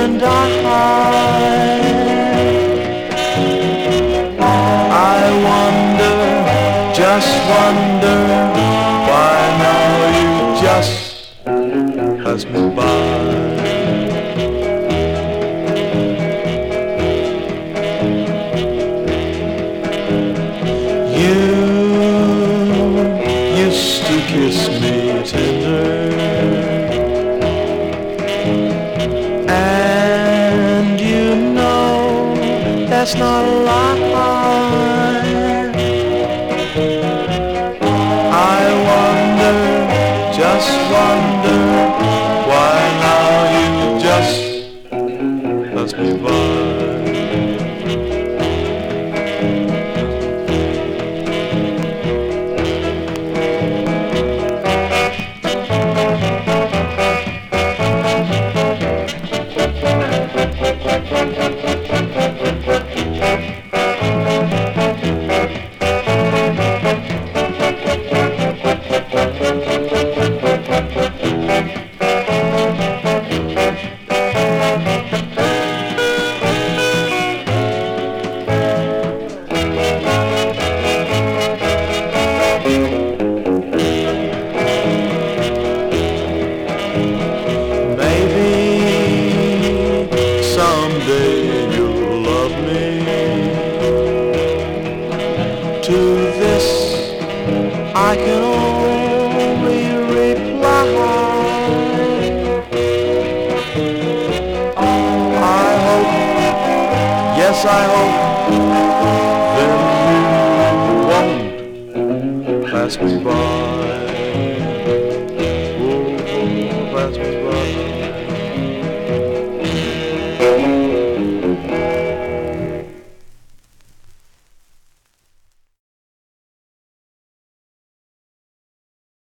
and I wonder, just wonder, why now you just pass me by. You used to kiss me tender, and you know that's not a lie. I wonder, just wonder, why now you just pass me by. Someday you'll love me. To this I can only reply, I hope, yes I hope, then you won't pass me by.